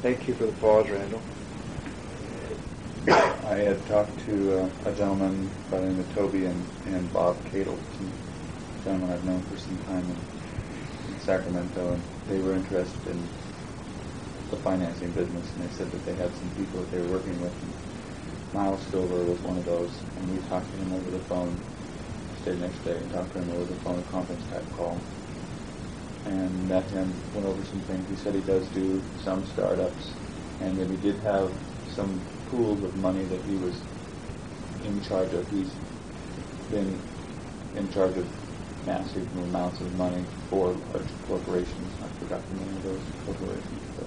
Thank you for the pause, Randall. I had talked to a gentleman by the name of Toby and Bob Cadle, some gentlemen I've known for some time in Sacramento, and they were interested in the financing business, and they said that they had some people that they were working with. And Miles Silver was one of those, and we talked to him over the phone. Stayed next day and talked to him over the phone, a conference type call, and met him, went over some things. He said he does do some startups, and that he did have some pools of money that he was in charge of. He's been in charge of massive amounts of money for large corporations. I forgot the name of those corporations, but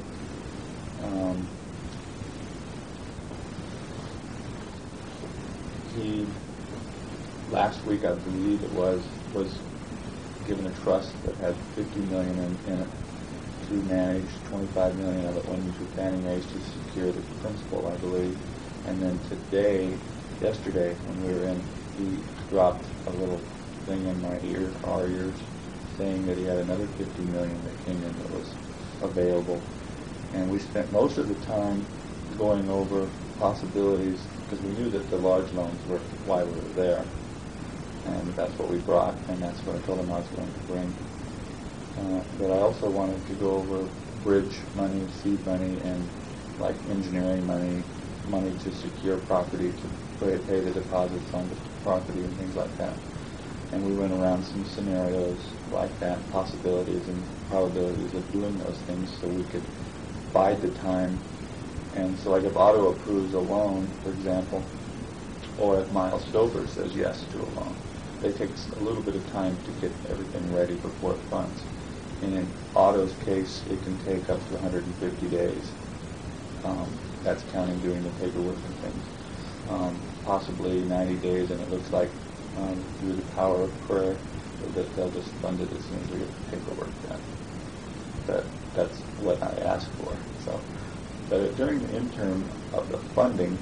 he last week, I believe it was given a trust that had $50 million in it to manage. $25 million of it went into Fannie Mae's to secure the principal, I believe. And then yesterday, when we were in, he dropped a little thing in our ears, saying that he had another $50 million that came in that was available. And we spent most of the time going over possibilities, because we knew that the large loans were why we were there. And that's what we brought, and that's what I told him I was going to bring. But I also wanted to go over bridge money, seed money, and like engineering money to secure property, to pay the deposits on the property and things like that. And we went around some scenarios like that, possibilities and probabilities of doing those things, so we could bide the time. And so like if Otto approves a loan, for example, or if Miles Stover says yes to a loan, it takes a little bit of time to get everything ready before it funds. And in Otto's case, it can take up to 150 days. That's counting doing the paperwork and things. Possibly 90 days, and it looks like through the power of prayer that they'll just fund it as soon as we get the paperwork done. That's what I asked for. So, but during the interim of the funding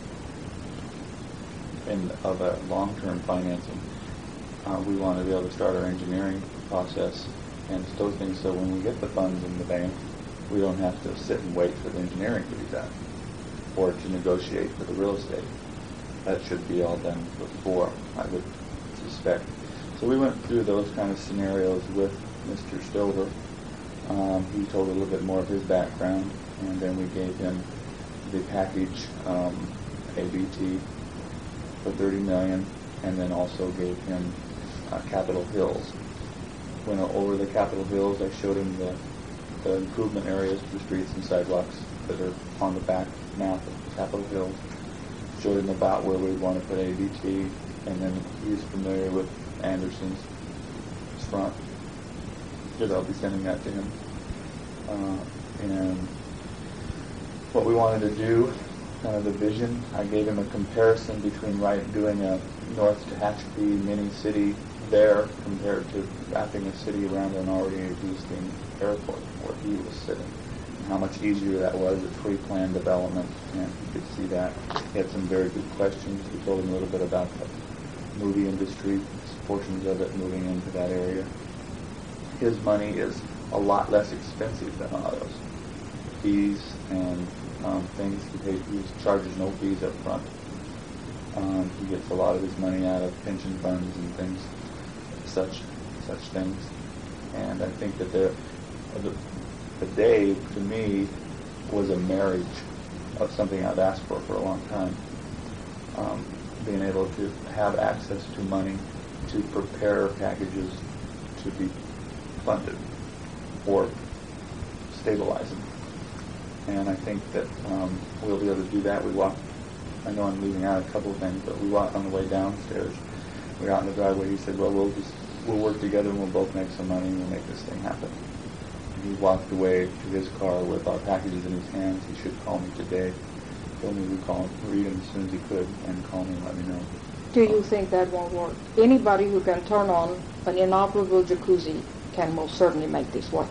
and of a long-term financing, we want to be able to start our engineering process and those things, so when we get the funds in the bank, we don't have to sit and wait for the engineering to be done or to negotiate for the real estate. That should be all done before, I would suspect. So we went through those kind of scenarios with Mr. Stover. He told a little bit more of his background, and then we gave him the package ABT for $30 million, and then also gave him Capitol Hills. Went over the Capitol Hills. I showed him the improvement areas for streets and sidewalks that are on the back map of Capitol Hills. Showed him about where we want to put ABT, and then he's familiar with Anderson's front, because I'll be sending that to him. And what we wanted to do, kind of the vision, I gave him a comparison between doing a North Tehachapi mini city there compared to wrapping a city around an already existing airport where he was sitting. And how much easier that was at pre-planned development, and you could see that. He had some very good questions. We told him a little bit about the movie industry, portions of it moving into that area. His money is a lot less expensive than Otto's. Fees and things, he charges no fees up front. He gets a lot of his money out of pension funds and things, such things. And I think that the day, to me, was a marriage of something I've asked for a long time. Being able to have access to money to prepare packages to be funded or stabilize them. And I think that we'll be able to do that. I know I'm leaving out a couple of things, but we walked on the way downstairs. We got in the driveway. He said, well, we'll work together and we'll both make some money and we'll make this thing happen. And he walked away to his car with our packages in his hands. He should call me today. Told me we'd read him as soon as he could and call me and let me know. Do you think that won't work? Anybody who can turn on an inoperable jacuzzi can most certainly make this work.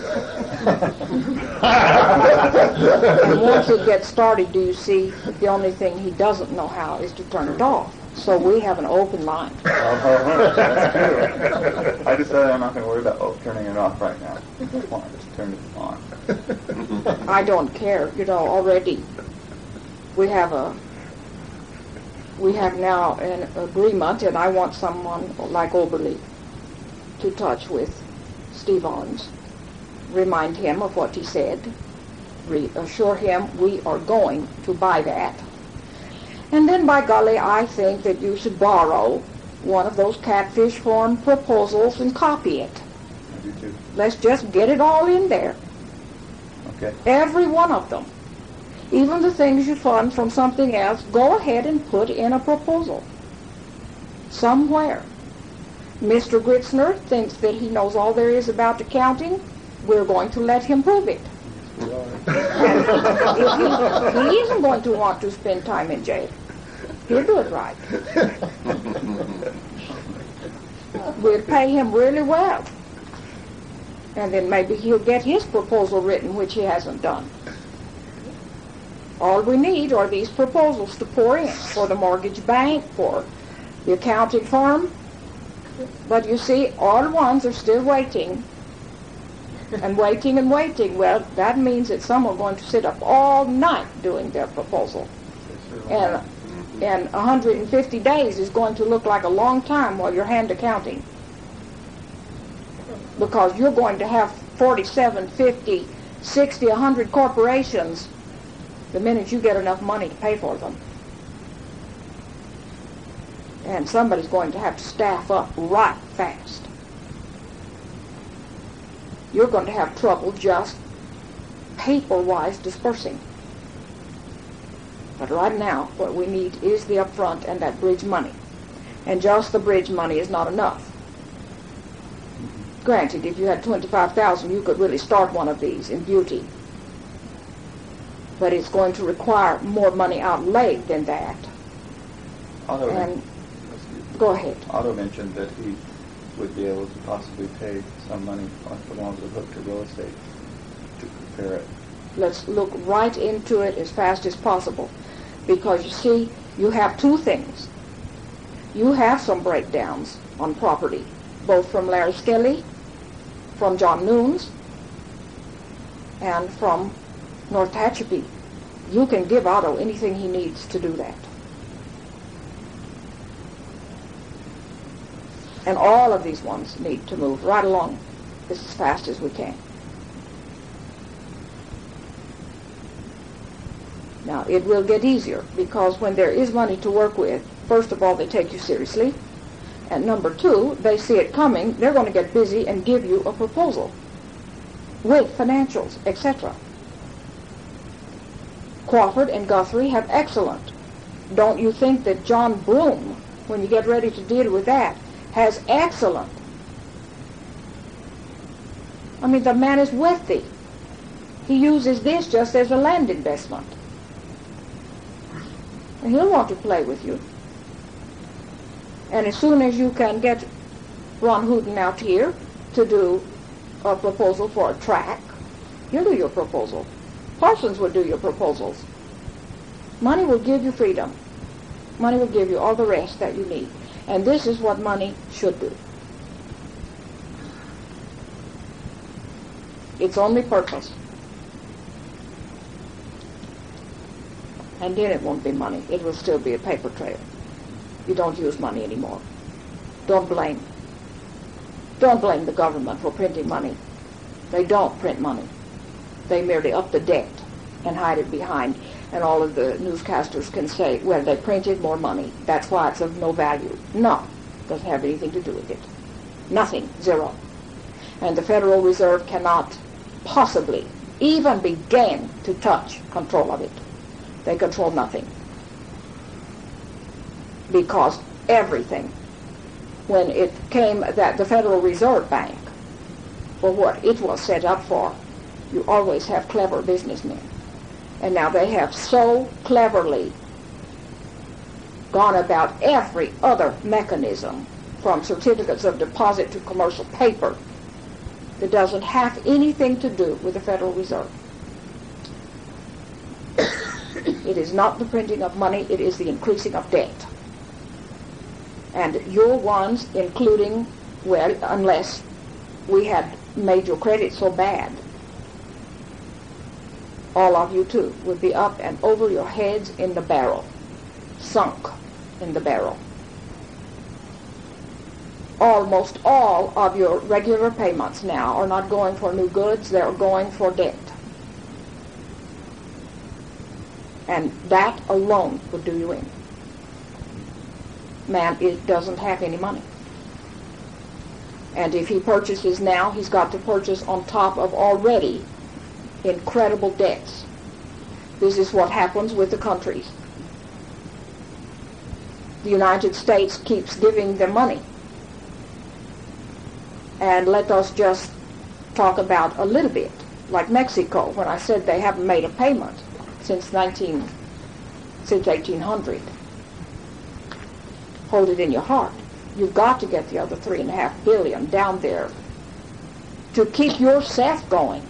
And once it gets started, do you see, the only thing he doesn't know how is to turn it off. So we have an open mind. That's true. I decided I'm not going to worry about turning it off right now. Come on, just turn it on. I don't care, already. We have now an agreement, and I want someone like Oberle to touch with Steve Owens. Remind him of what he said. Reassure him we are going to buy that. And then, by golly, I think that you should borrow one of those catfish farm proposals and copy it. I do too. Let's just get it all in there. Okay. Every one of them. Even the things you fund from something else, go ahead and put in a proposal. Somewhere. Mr. Gritzner thinks that he knows all there is about accounting. We're going to let him prove it. We are. And if he isn't going to want to spend time in jail. He'll do it right. We'll pay him really well. And then maybe he'll get his proposal written, which he hasn't done. All we need are these proposals to pour in for the mortgage bank, for the accounting firm. But you see, all ones are still waiting and waiting and waiting. Well, that means that some are going to sit up all night doing their proposal. And 150 days is going to look like a long time while you're hand accounting. Because you're going to have 47, 50, 60, 100 corporations the minute you get enough money to pay for them. And somebody's going to have to staff up right fast. You're going to have trouble just paper-wise dispersing. But right now, what we need is the upfront and that bridge money. And just the bridge money is not enough. Granted, if you had $25,000, you could really start one of these in beauty. But it's going to require more money outlaid than that. Go ahead. Otto mentioned that he would be able to possibly pay some money along the hook to real estate to prepare it. Let's look right into it as fast as possible. Because you see, you have two things. You have some breakdowns on property, both from Larry Skelly, from John Nunes, and from North Tehachapi. You can give Otto anything he needs to do that. And all of these ones need to move right along as fast as we can. Now, it will get easier because when there is money to work with, first of all, they take you seriously. And number two, they see it coming, they're going to get busy and give you a proposal with financials, etc. Crawford and Guthrie have excellent. Don't you think that John Broom, when you get ready to deal with that, has excellent? I mean, the man is wealthy. He uses this just as a land investment. And he'll want to play with you. And as soon as you can get Ron Hooten out here to do a proposal for a track, you'll do your proposal. Parsons will do your proposals. Money will give you freedom. Money will give you all the rest that you need. And this is what money should do. Its only purpose. And then it won't be money. It will still be a paper trail. You don't use money anymore. Don't blame the government for printing money. They don't print money. They merely up the debt and hide it behind. And all of the newscasters can say, well, they printed more money. That's why it's of no value. No. Doesn't have anything to do with it. Nothing. Zero. And the Federal Reserve cannot possibly even begin to touch control of it. They control nothing. Because everything, when it came that the Federal Reserve Bank, for what it was set up for, you always have clever businessmen. And now they have so cleverly gone about every other mechanism, from certificates of deposit to commercial paper, that doesn't have anything to do with the Federal Reserve. It is not the printing of money, it is the increasing of debt. And your ones, including, well, unless we had made your credit so bad, all of you too would be up and over your heads in the barrel, sunk in the barrel. Almost all of your regular payments now are not going for new goods, they're going for debt. And that alone would do you in. Man doesn't have any money. And if he purchases now, he's got to purchase on top of already incredible debts. This is what happens with the countries. The United States keeps giving them money. And let us just talk about a little bit, like Mexico, when I said they haven't made a payment since 1800. Hold it in your heart. You've got to get the other $3.5 billion down there to keep yourself going.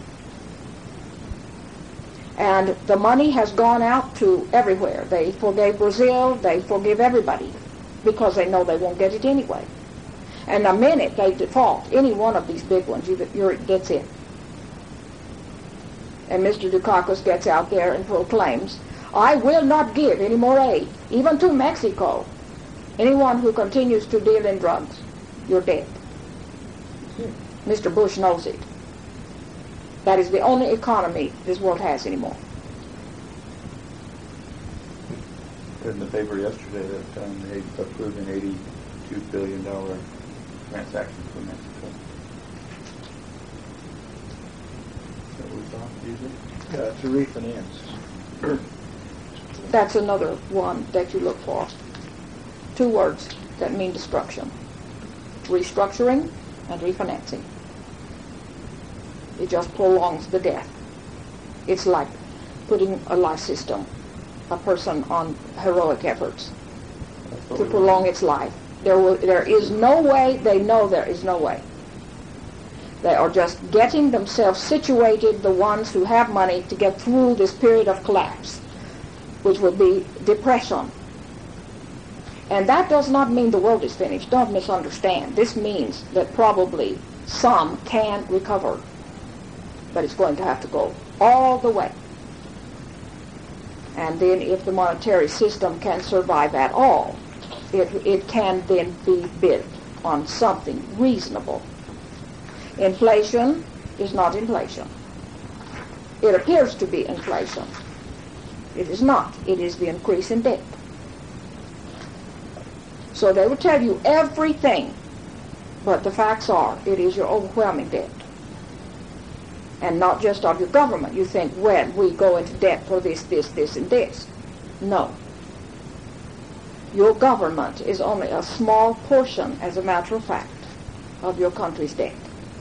And the money has gone out to everywhere. They forgave Brazil, they forgive everybody, because they know they won't get it anyway. And the minute they default, any one of these big ones, that's it. And Mr. Dukakis gets out there and proclaims, I will not give any more aid, even to Mexico. Anyone who continues to deal in drugs, you're dead. Mr. Bush knows it. That is the only economy this world has anymore. In the paper yesterday that they approved an $82 billion transaction for Mexico. Is that what we saw usually? To refinance. That's another one that you look for. Two words that mean destruction. Restructuring and refinancing. It just prolongs the death. It's like putting a life system, a person on heroic efforts to prolong its life. There is no way, they know there is no way. They are just getting themselves situated, the ones who have money, to get through this period of collapse, which will be depression. And that does not mean the world is finished. Don't misunderstand. This means that probably some can recover, but it's going to have to go all the way. And then if the monetary system can survive at all, it can then be built on something reasonable. Inflation is not inflation. It appears to be inflation. It is not. It is the increase in debt. So they will tell you everything, but the facts are, it is your overwhelming debt. And not just of your government. You think, when we go into debt for this, and this. No. Your government is only a small portion, as a matter of fact, of your country's debt.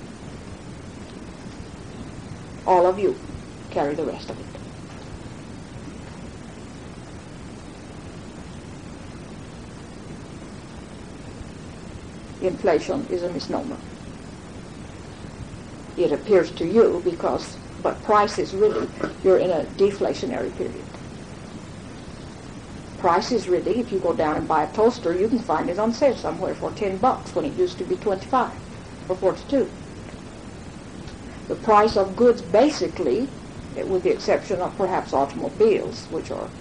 All of you carry the rest of it. Inflation is a misnomer. It appears to you but prices really, you're in a deflationary period. Prices really, if you go down and buy a toaster, you can find it on sale somewhere for $10 when it used to be $25 or $42. The price of goods basically, with the exception of perhaps automobiles, which are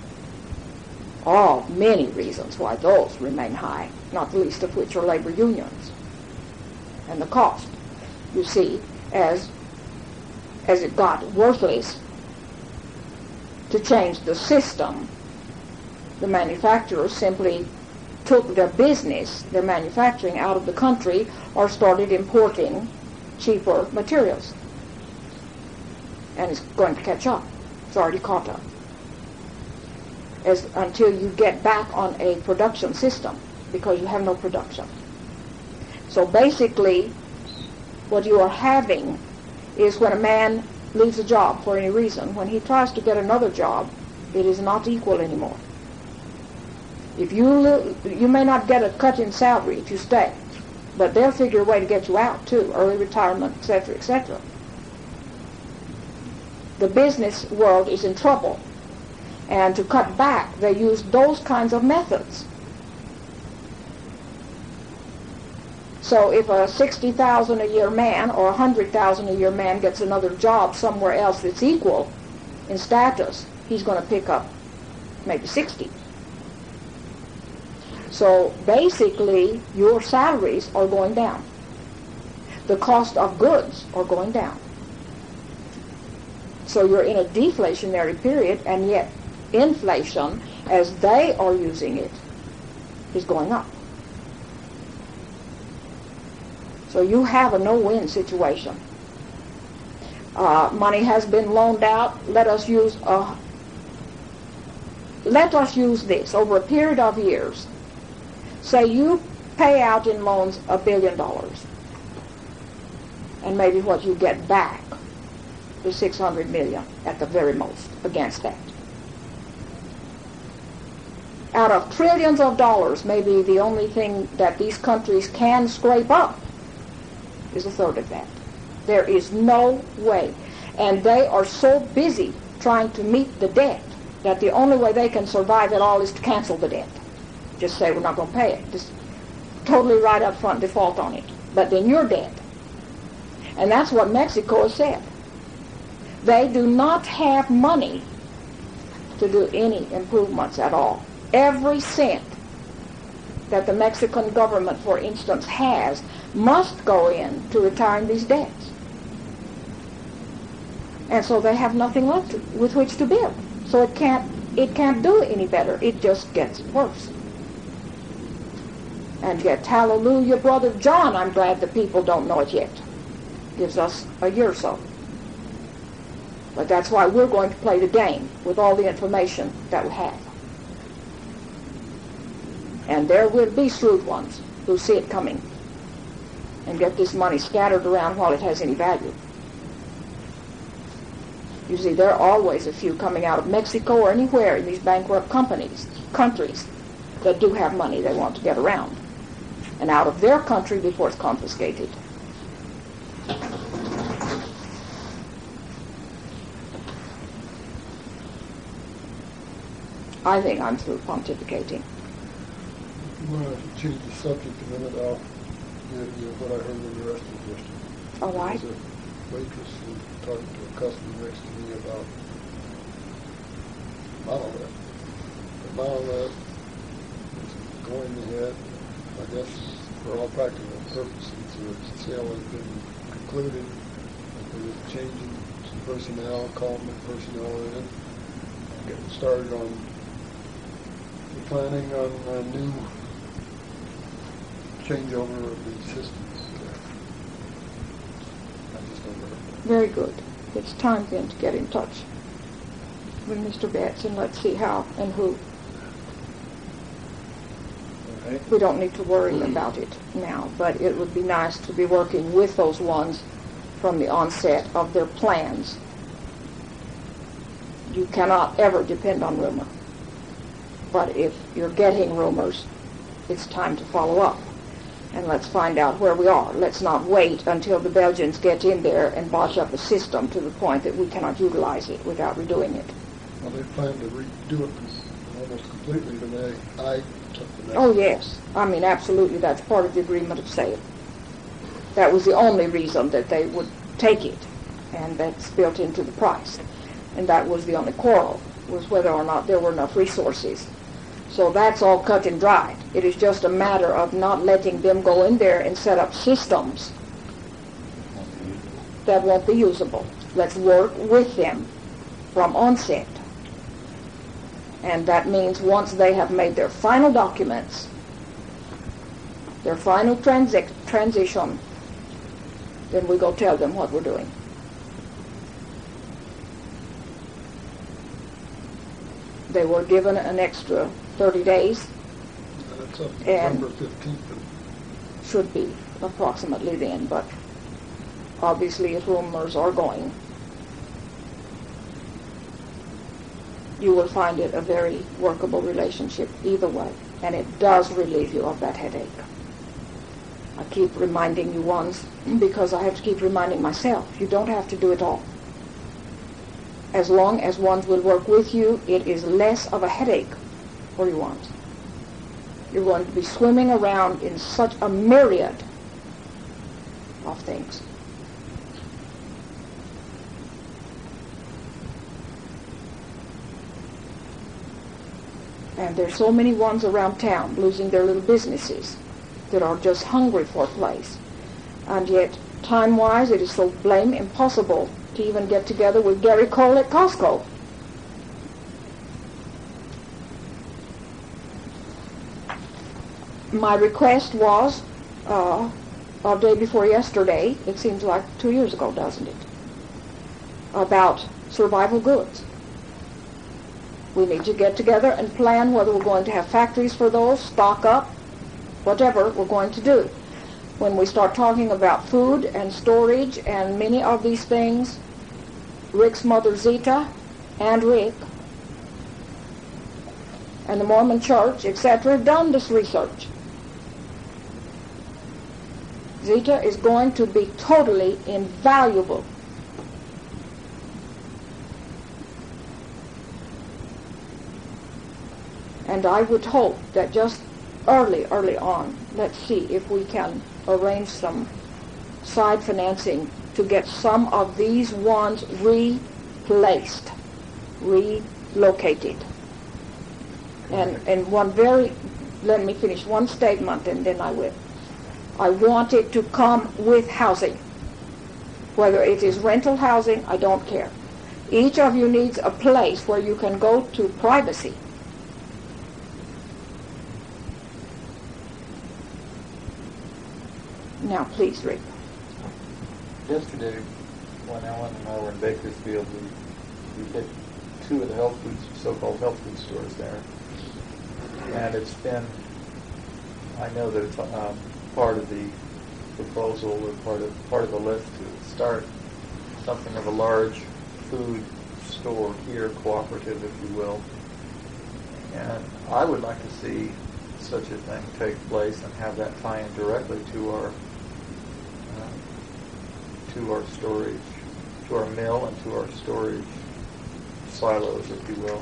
many reasons why those remain high, not the least of which are labor unions. And the cost, you see, as it got worthless to change the system, the manufacturers simply took their business, their manufacturing, out of the country or started importing cheaper materials. And it's going to catch up. It's already caught up. Until you get back on a production system, because you have no production. So basically, what you are having is when a man leaves a job for any reason, when he tries to get another job, it is not equal anymore. If you may not get a cut in salary if you stay, but they'll figure a way to get you out too, early retirement, etc., etc. The business world is in trouble, and to cut back, they use those kinds of methods. So if a $60,000 a year man or a $100,000 a year man gets another job somewhere else that's equal in status, he's going to pick up maybe 60. So basically, your salaries are going down. The cost of goods are going down. So you're in a deflationary period, and yet inflation, as they are using it, is going up. So you have a no-win situation. Money has been loaned out. Let us use this over a period of years. Say you pay out in loans $1 billion, and maybe what you get back is $600 million at the very most against that. Out of trillions of dollars, maybe the only thing that these countries can scrape up is a third of that. There is no way. And they are so busy trying to meet the debt that the only way they can survive at all is to cancel the debt. Just say, we're not going to pay it. Just totally right up front default on it. But then you're dead. And that's what Mexico has said. They do not have money to do any improvements at all. Every cent that the Mexican government, for instance, has must go in to retiring these debts. And so they have nothing left with which to build. So it can't do any better. It just gets worse. And yet, hallelujah, Brother John, I'm glad the people don't know it yet. Gives us a year or so. But that's why we're going to play the game with all the information that we have. And there will be shrewd ones who see it coming and get this money scattered around while it has any value. You see, there are always a few coming out of Mexico or anywhere in these bankrupt countries that do have money they want to get around and out of their country before it's confiscated. I think I'm through pontificating. If you want to change the subject a minute, I'll give you what I heard in the rest of the district. All right. There was a waitress who talked to a customer next to me about Monolith. The Monolith is going ahead, I guess, for all practical purposes. The sale has been concluded. There was changing some personnel, calling the personnel in, getting started on planning on a new changeover of the systems. I just overheard that. Very good. It's time then to get in touch with Mr. Betts and let's see how and who. Okay. We don't need to worry about it now, but it would be nice to be working with those ones from the onset of their plans. You cannot ever depend on rumor. But if you're getting rumors, it's time to follow up. And let's find out where we are. Let's not wait until the Belgians get in there and botch up a system to the point that we cannot utilize it without redoing it. Well, they plan to redo it almost completely the way I took the message. Oh, yes. I mean, absolutely. That's part of the agreement of sale. That was the only reason that they would take it, and that's built into the price. And that was the only quarrel, was whether or not there were enough resources. So that's all cut and dried. It is just a matter of not letting them go in there and set up systems that won't be usable. Let's work with them from onset. And that means once they have made their final documents, their final transition, then we go tell them what we're doing. They were given an extra 30 days. That's up to And November 15th. should be approximately then, but obviously if rumors are going, you will find it a very workable relationship either way, and it does relieve you of that headache. I keep reminding you once because I have to keep reminding myself, you don't have to do it all. As long as one will work with you, it is less of a headache for you ones. You're going to be swimming around in such a myriad of things. And there's so many ones around town losing their little businesses that are just hungry for a place. And yet, time-wise, it is so blame impossible to even get together with Gary Cole at Costco. My request was, a day before yesterday, it seems like 2 years ago, doesn't it, about survival goods. We need to get together and plan whether we're going to have factories for those, stock up, whatever we're going to do. When we start talking about food and storage and many of these things, Rick's mother Zita and Rick and the Mormon Church, etc., have done this research. Zita is going to be totally invaluable. And I would hope that just early on, let's see if we can arrange some side financing to get some of these ones replaced, relocated. And let me finish one statement and then I will. I want it to come with housing. Whether it is rental housing, I don't care. Each of you needs a place where you can go to privacy. Now, please, Rick. Yesterday, when Ellen and I were in Bakersfield, we hit two of the health food, so-called health food stores there. And it's been, I know that it's part of the proposal or part of the list to start something of a large food store here, cooperative, if you will. And I would like to see such a thing take place and have that tie in directly to our storage, to our mill and to our storage silos, if you will.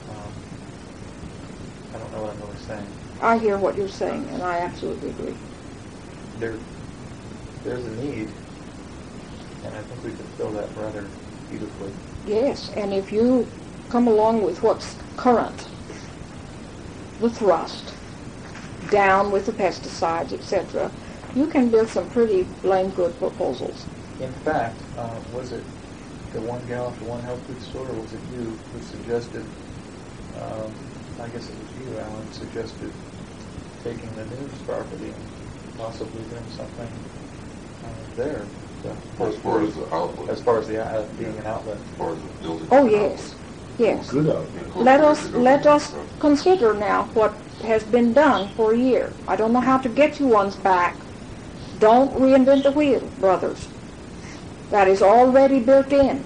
I don't know what I'm really saying. I hear what you're saying, and I absolutely agree. There's a need, and I think we could fill that rather beautifully. Yes, and if you come along with what's current, the thrust, down with the pesticides, etc., you can build some pretty blame good proposals. In fact, was it the one gal at the one health food store, or was it you who suggested, I guess it was you, Alan, suggested taking the news property and possibly doing something there? As far as the outlet. As far as the being an outlet. As far as the building. Oh, yes. Yes. Good outfit. Let us consider now what has been done for a year. I don't know how to get you ones back. Don't reinvent the wheel, brothers. That is already built in.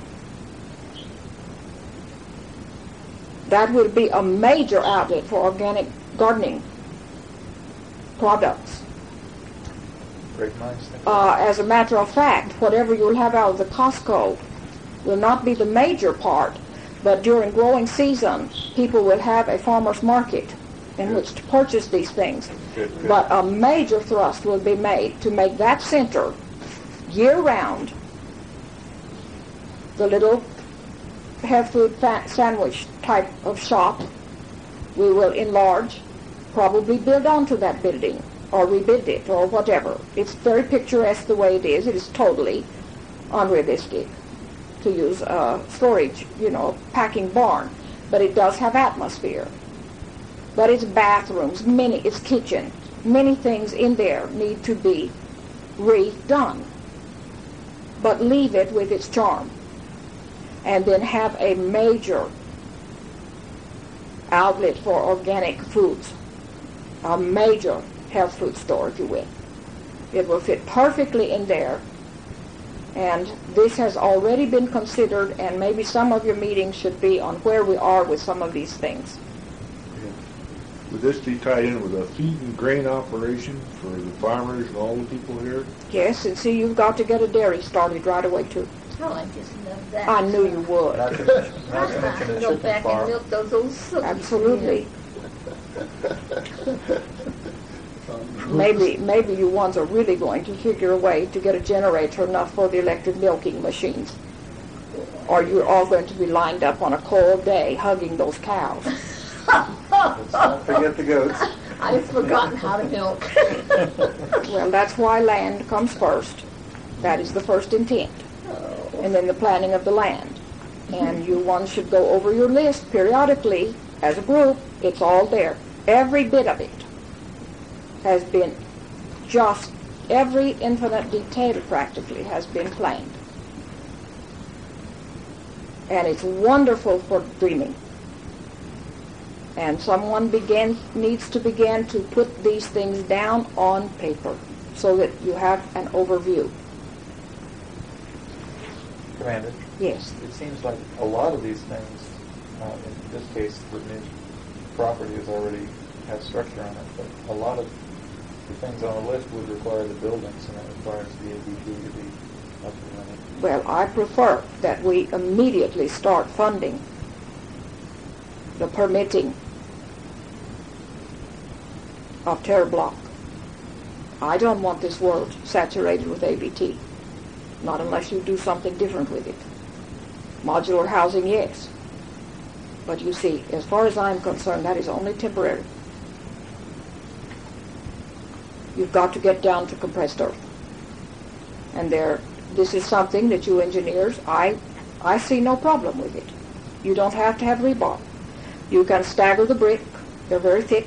That will be a major outlet for organic gardening products. Great minds think As a matter of fact, whatever you'll have out of the Costco will not be the major part, but during growing season, people will have a farmer's market in which to purchase these things. Good. But a major thrust will be made to make that center year-round the little health food sandwich type of shop. We will enlarge, probably build onto that building or rebuild it or whatever. It's very picturesque the way it is. It is totally unrealistic to use storage, packing barn. But it does have atmosphere. But its bathrooms, its kitchen, many things in there need to be redone. But leave it with its charm. And then have a major outlet for organic foods. A major health food store, if you will. It will fit perfectly in there. And this has already been considered, and maybe some of your meetings should be on where we are with some of these things. Would this be tied in with a feed and grain operation for the farmers and all the people here? Yes, and see, you've got to get a dairy started right away, too. Oh, I just love that. I knew you would. Not to mention it Go should be back and far. milk those old suckers. Absolutely. maybe you ones are really going to figure a way to get a generator enough for the electric milking machines. Or you're all going to be lined up on a cold day hugging those cows. Let's not forget the goats. I've forgotten how to milk. Well, that's why land comes first. That is the first intent. And then the planning of the land. And you ones should go over your list periodically as a group. It's all there. Every bit of it has been just, every infinite detail practically has been planned. And it's wonderful for dreaming. And someone needs to begin to put these things down on paper so that you have an overview. Commander, Yes. it seems like a lot of these things, in this case, the new property is already has structure on it, but a lot of the things on the list would require the buildings, and that requires the ABT to be up and running. Well, I prefer that we immediately start funding the permitting of Terra Block. I don't want this world saturated with ABT, not unless you do something different with it. Modular housing, yes. But you see, as far as I'm concerned, that is only temporary. You've got to get down to compressed earth. And this is something that you engineers, I see no problem with it. You don't have to have rebar. You can stagger the brick. They're very thick.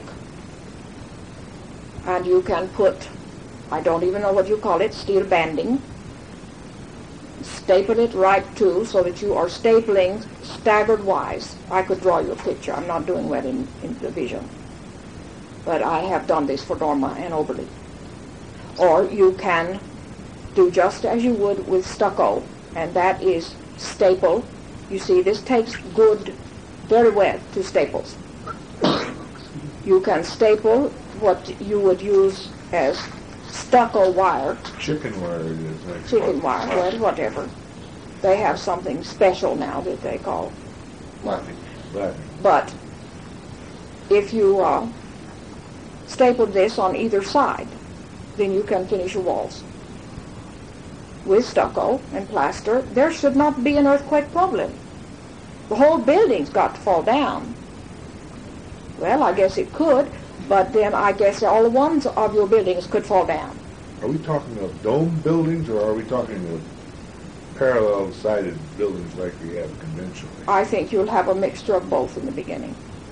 And you can put, I don't even know what you call it, steel banding. Staple it right to so that you are stapling staggered wise. I could draw you a picture. I'm not doing that in the vision. But I have done this for Norma and Oberly. Or you can do just as you would with stucco, and that is staple. You see, this takes good, very well to staples. You can staple what you would use as stucco wire, Chicken wire it is, actually. chicken wire, well, whatever. They have something special now that they call. Flattening. But if you staple this on either side, then you can finish your walls. With stucco and plaster, there should not be an earthquake problem. The whole building's got to fall down. Well, I guess it could, but then I guess all ones of your buildings could fall down. Are we talking of dome buildings, or are we talking of parallel-sided buildings like we have conventionally? I think you'll have a mixture of both in the beginning.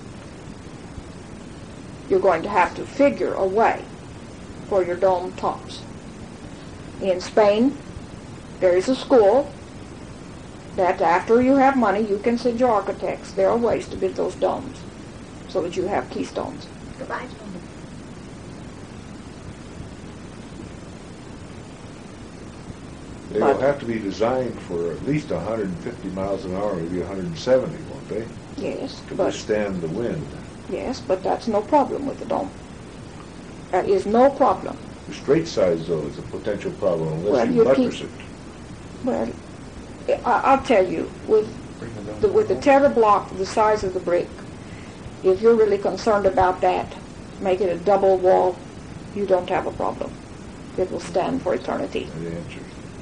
You're going to have to figure a way for your dome tops. In Spain, there is a school that after you have money, you can send your architects. There are ways to build those domes so that you have keystones. Goodbye. They will have to be designed for at least 150 miles an hour, maybe 170, won't they? Yes, To but withstand the wind. yes, but that's no problem with the dome. That is no problem. The straight size, though, is a potential problem unless Well, you you buttress keep- it. Well, I'll tell you, with the Terra Block, the size of the brick, if you're really concerned about that, make it a double wall, you don't have a problem. It will stand for eternity. That answers.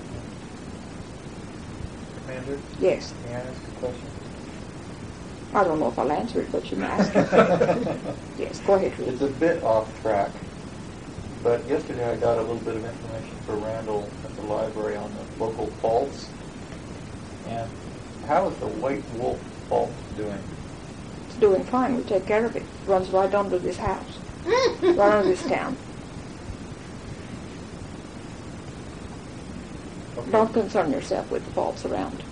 Commander, Yes. may I ask a question? I don't know if I'll answer it, but you can ask it. Yes, go ahead, Ruth. It's a bit off track, but yesterday I got a little bit of information for Randall at the library on the local faults. And how is the White Wolf Fault doing? It's doing fine. We take care of it. Runs right under this house, right under this town. Okay. Don't concern yourself with the faults around.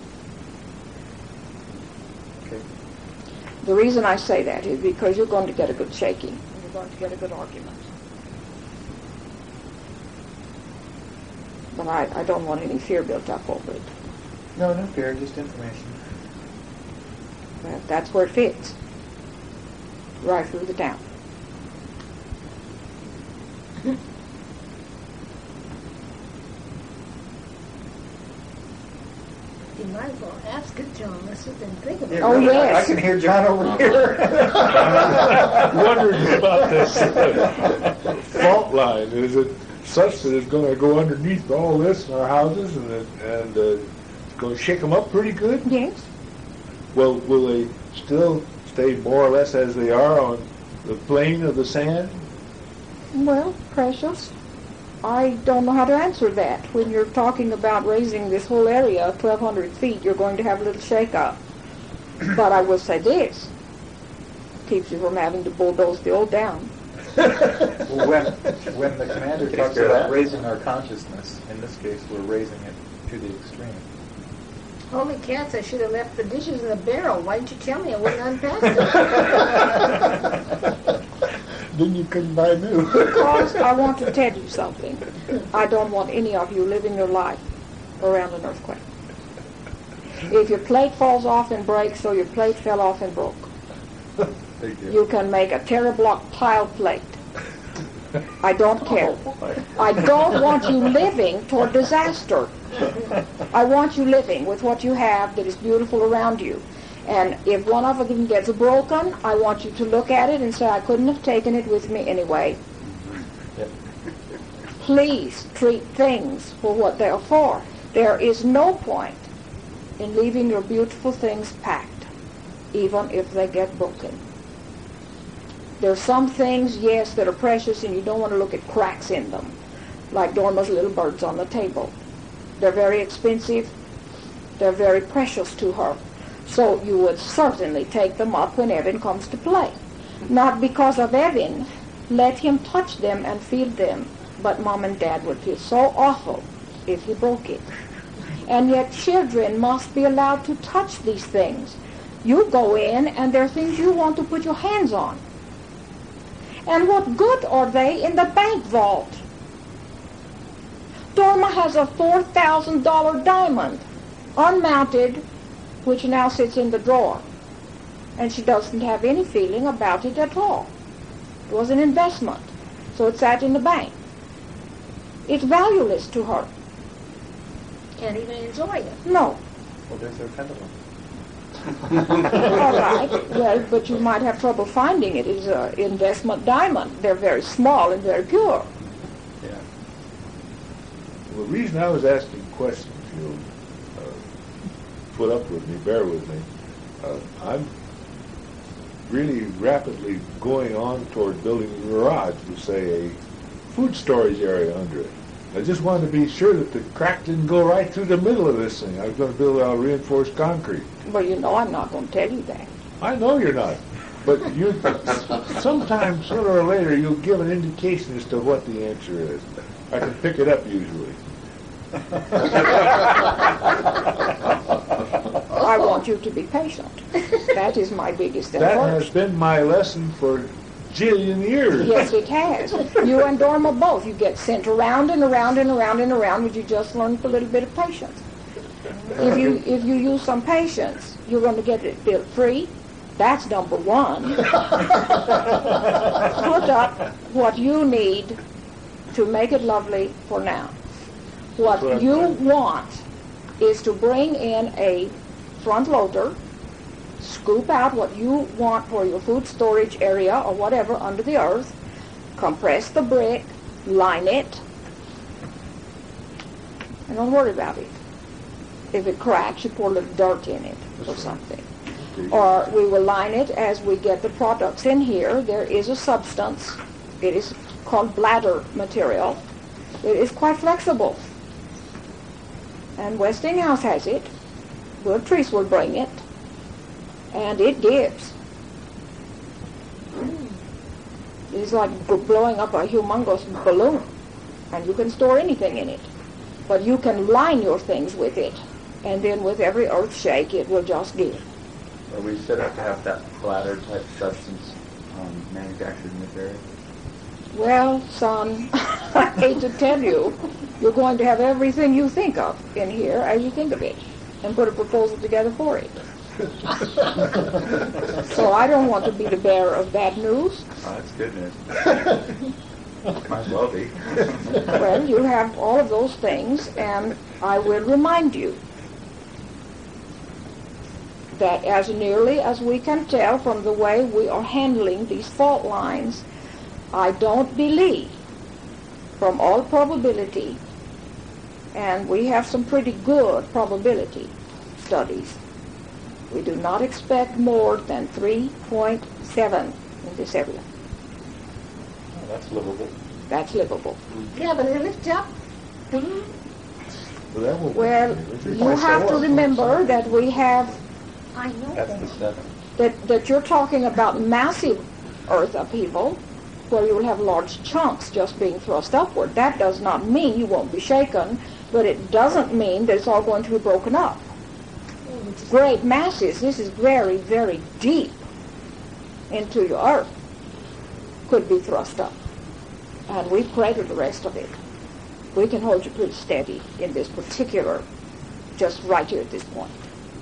Okay. The reason I say that is because you're going to get a good shaking. And you're going to get a good argument. But I don't want any fear built up over it. No, no fear, just information. Well, that's where it fits. Right through the town. might as well ask it, John. Let's sit there and think about it. Oh, yes. I can hear John over here. Wondering about this fault line. Is it such that it's going to go underneath all this in our houses and it's going to shake them up pretty good? Yes. Well, will they still stay more or less as they are on the plane of the sand? Well, precious, I don't know how to answer that. When you're talking about raising this whole area 1,200 feet, you're going to have a little shake-up. But I will say this, keeps you from having to bulldoze the old down. Well, when the commander talks about raising our consciousness, in this case, we're raising it to the extreme. Holy cats, I should have left the dishes in the barrel. Why didn't you tell me I wouldn't unpack them? Then you couldn't buy new. Because I want to tell you something. I don't want any of you living your life around an earthquake. If your plate falls off and breaks, so your plate fell off and broke. You can make a TerraBlock tile plate. I don't care. I don't want you living toward disaster. I want you living with what you have that is beautiful around you. And if one of them gets broken, I want you to look at it and say, I couldn't have taken it with me anyway. Please treat things for what they are for. There is no point in leaving your beautiful things packed, even if they get broken. There are some things, yes, that are precious and you don't want to look at cracks in them, like Dorma's little birds on the table. They're very expensive. They're very precious to her. So you would certainly take them up when Evan comes to play. Not because of Evan. Let him touch them and feel them. But Mom and Dad would feel so awful if he broke it. And yet children must be allowed to touch these things. You go in and there are things you want to put your hands on. And what good are they in the bank vault? Dorma has a $4,000 diamond, unmounted, which now sits in the drawer. And she doesn't have any feeling about it at all. It was an investment, so it sat in the bank. It's valueless to her. Can't even enjoy it. No. Well, there's their pendulum. All right. Well, but you might have trouble finding it. It's an investment diamond. They're very small and very pure. Yeah. Well, the reason I was asking questions, you'll put up with me, bear with me. I'm really rapidly going on toward building a garage with, say, a food storage area under it. I just wanted to be sure that the crack didn't go right through the middle of this thing. I was going to build out reinforced concrete. Well, you know I'm not going to tell you that. I know you're not. But you, sometime, sooner or later, you'll give an indication as to what the answer is. I can pick it up usually. I want you to be patient. That is my biggest That effort. has been my lesson for jillion years. Yes, it has. You and Dorma both. You get sent around and around and around and around, but you just learn a little bit of patience. If you use some patience, you're going to get it built free. That's number one. Put up what you need to make it lovely for now. What you want is to bring in a front loader, scoop out what you want for your food storage area or whatever under the earth, compress the brick, line it, and don't worry about it. If it cracks, you pour a little dirt in it or something. Or we will line it as we get the products in here. There is a substance. It is called bladder material. It is quite flexible. And Westinghouse has it. Beatrice will bring it. And it gives. It's like blowing up a humongous balloon. And you can store anything in it. But you can line your things with it. And then with every earth shake, it will just give. Are we set up to have that bladder type substance manufactured in this area? Well, son, I hate to tell you, you're going to have everything you think of in here as you think of it, and put a proposal together for it. So I don't want to be the bearer of bad news. Oh, that's good news. Might as well be. Well, you have all of those things, and I will remind you that as nearly as we can tell from the way we are handling these fault lines, I don't believe, from all probability, and we have some pretty good probability studies, we do not expect more than 3.7 in this area. Oh, that's livable. That's livable. Yeah, but it lifts up. Well, that won't Well, be- you have to remember that we have, I know That's the that. 7. that you're talking about massive earth upheaval, where you will have large chunks just being thrust upward. That does not mean you won't be shaken, but it doesn't mean that it's all going to be broken up. Great masses, this is very, very deep into your earth, could be thrust up. And we pray to the rest of it. We can hold you pretty steady in this particular, just right here at this point.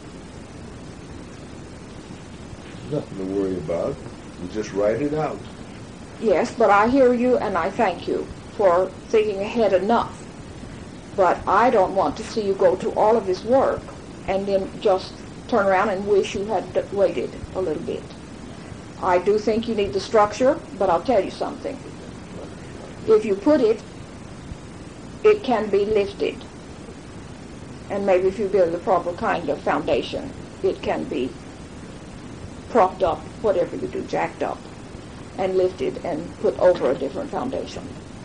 Nothing to worry about. We just write it out. Yes, but I hear you and I thank you for thinking ahead enough. But I don't want to see you go to all of this work and then just turn around and wish you had waited a little bit. I do think you need the structure, but I'll tell you something. If you put it, it can be lifted. And maybe if you build the proper kind of foundation, it can be propped up, whatever you do, jacked up, and lifted and put over a different foundation.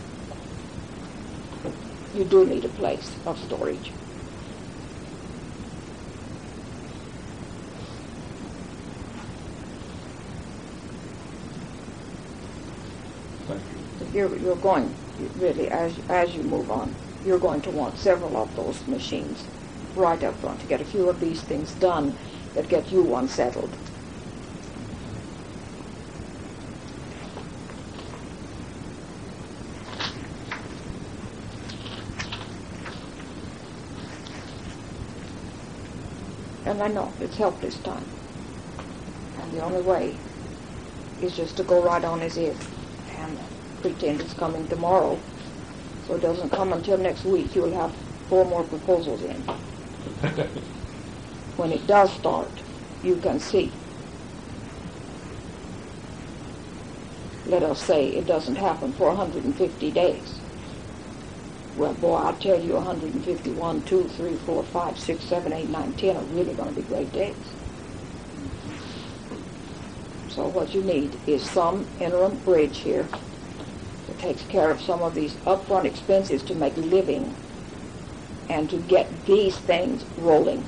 You do need a place of storage. Thank you. You're going, really, as you move on, you're going to want several of those machines right up front to get a few of these things done that get you unsettled. And I know it's helpless time. And the only way is just to go right on as if and pretend it's coming tomorrow. So it doesn't come until next week. You'll have 4 more proposals in. When it does start, you can see. Let us say it doesn't happen for 150 days. Well, boy, I'll tell you 151, 2, 3, 4, 5, 6, 7, 8, 9, 10 are really going to be great days. So what you need is some interim bridge here that takes care of some of these upfront expenses to make a living and to get these things rolling.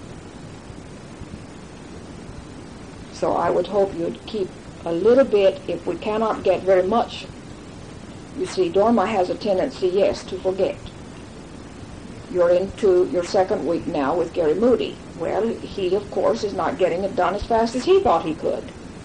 So I would hope you'd keep a little bit, if we cannot get very much. You see, Dorma has a tendency, yes, to forget. You're into your second week now with Gary Moody. Well, he, of course, is not getting it done as fast as he thought he could.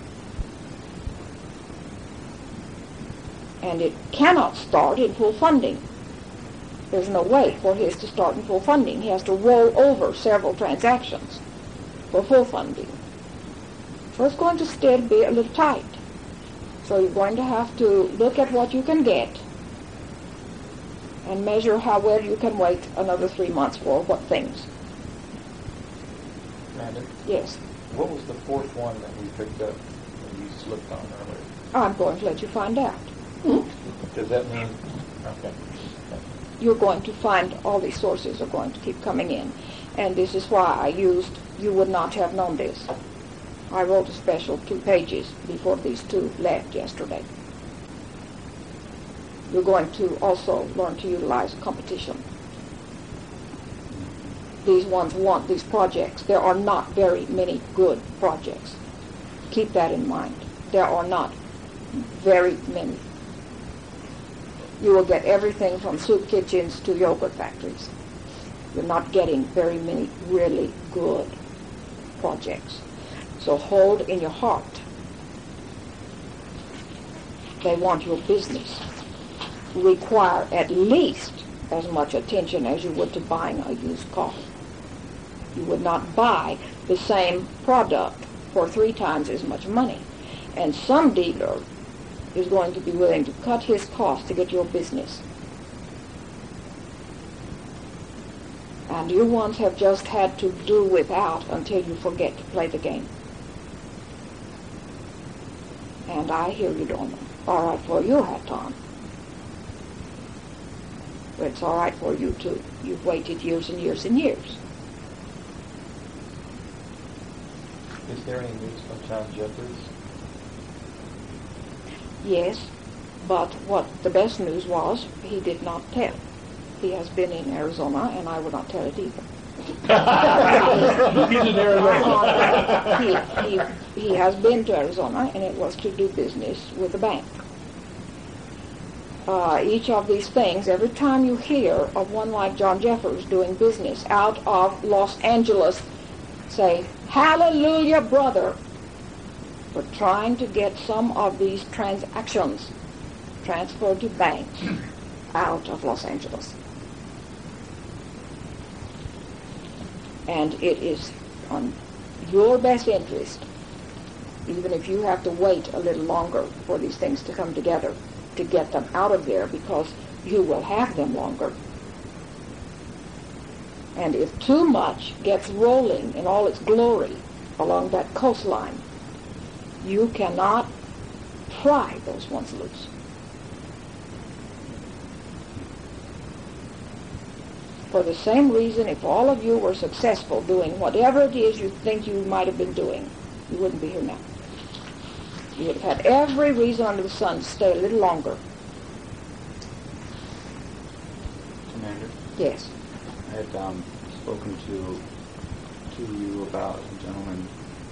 And it cannot start in full funding. There's no way for his to start in full funding. He has to roll over several transactions for full funding. So it's going to still be a little tight. So you're going to have to look at what you can get and measure how well you can wait another 3 months for what things. Amanda, Yes. what was the 4th one that we picked up and you slipped on earlier? I'm going to let you find out. Does that mean, okay. You're going to find all these sources are going to keep coming in. And this is why I used, you would not have known this. I wrote a special 2 pages before these 2 left yesterday. You're going to also learn to utilize competition. These ones want these projects. There are not very many good projects. Keep that in mind. There are not very many. You will get everything from soup kitchens to yogurt factories. You're not getting very many really good projects. So hold in your heart. They want your business. Require at least as much attention as you would to buying a used car. You would not buy the same product for 3 times as much money. And some dealer is going to be willing to cut his costs to get your business. And you ones have just had to do without until you forget to play the game. And I hear you, Dorman. All right for you, Hatton. But it's all right for you, too. You've waited years and years and years. Is there any news from John Jeffers? Yes, but what the best news was, he did not tell. He has been in Arizona, and I would not tell it either. He's in Arizona. He has been to Arizona, and it was to do business with the bank. Each of these things, every time you hear of one like John Jeffers doing business out of Los Angeles, say, hallelujah, brother, for trying to get some of these transactions transferred to banks out of Los Angeles. And it is on your best interest, even if you have to wait a little longer for these things to come together, to get them out of there, because you will have them longer. And if too much gets rolling in all its glory along that coastline, you cannot pry those ones loose. For the same reason, if all of you were successful doing whatever it is you think you might have been doing, you wouldn't be here now. You would have had every reason under the sun to stay a little longer. Commander? Yes. I had spoken to you about a gentleman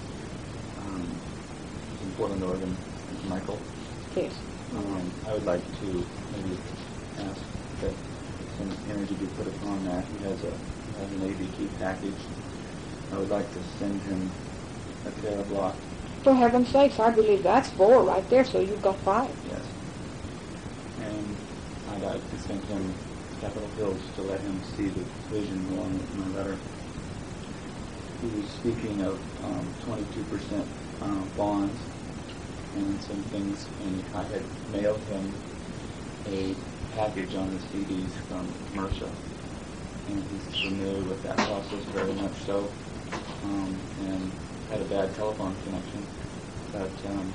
in Portland, Oregon, Michael. Yes. I would like to maybe ask that some energy be put upon that. He has an ABT package. I would like to send him a Terra block. For heaven's sakes, I believe that's 4 right there, so you've got 5. Yes. And I'd like to send him Capitol Hills to let him see the vision along with my letter. He was speaking of 22% bonds and some things, and I had mailed him a package on his CDs from MRSA, and he's familiar with that process very much so, and had a bad telephone connection, but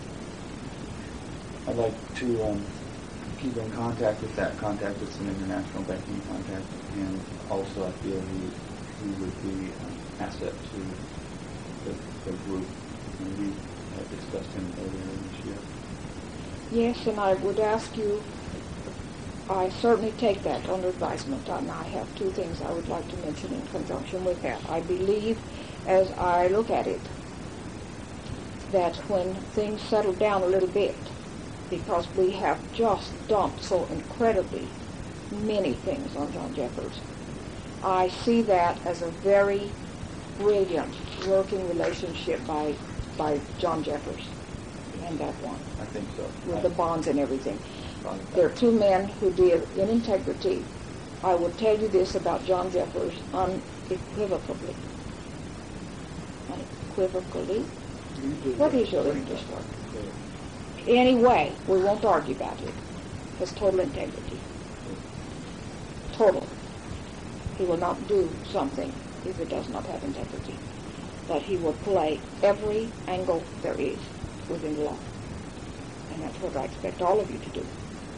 I'd like to keep in contact with that, contact with some international banking contact, and also I feel he would be an asset to the group, and we had discussed him earlier this year. Yes, and I would ask you, I certainly take that under advisement, and I have 2 things I would like to mention in conjunction with that. I believe, as I look at it, that when things settle down a little bit, because we have just dumped so incredibly many things on John Jeffers, I see that as a very brilliant working relationship by John Jeffers and that one. I think so. With the bonds and everything. There are 2 men who deal in integrity. I will tell you this about John Jeffers unequivocally. Unequivocally? What is your English word? Anyway, we won't argue about it. Has total integrity. Total. He will not do something if it does not have integrity. But he will play every angle there is within the law. And that's what I expect all of you to do.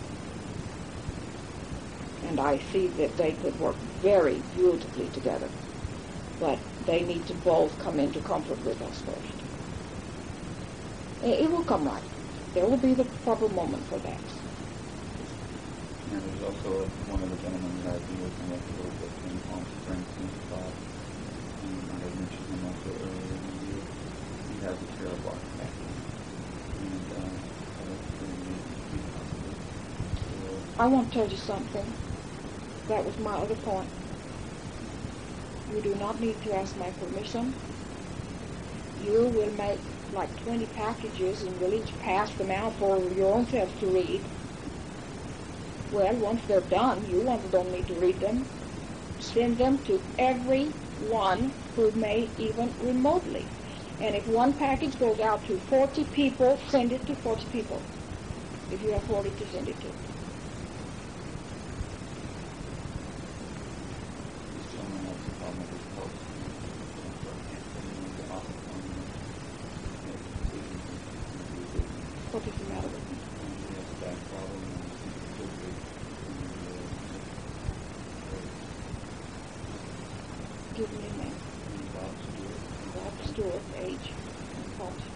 And I see that they could work very beautifully together. But they need to both come into comfort with us first. It will come right. There will be the proper moment for that. And there's also one of the gentlemen that I've been working with a little bit in Palm Springs, St. Paul. And I had mentioned him also earlier in the year. He has a Terra block package. And I want to tell you something. That was my other point. You do not need to ask my permission. You will make like 20 packages and will each pass them out for your own selves to read. Well, once they're done, you don't need to read them. Send them to everyone who may even remotely. And if one package goes out to 40 people, send it to 40 people. If you have 40 to send it to. this gentleman has a with age and such.